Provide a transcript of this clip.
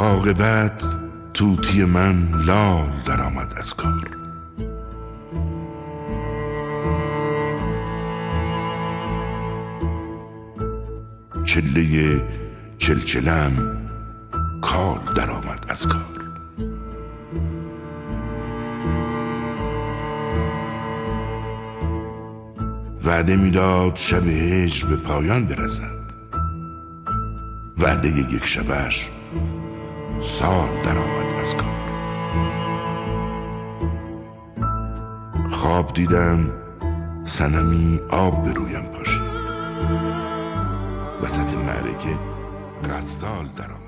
عاقبت طوطی من لال درآمد از کار. چله چلچلم کال درآمد از کار. وعده میداد شب هجر به پایان برسد، وعده یک شبش سال درآمد از کار. خواب دیدم صنمی آب به رویم پاشید، وسط معرکه غزال درآمد.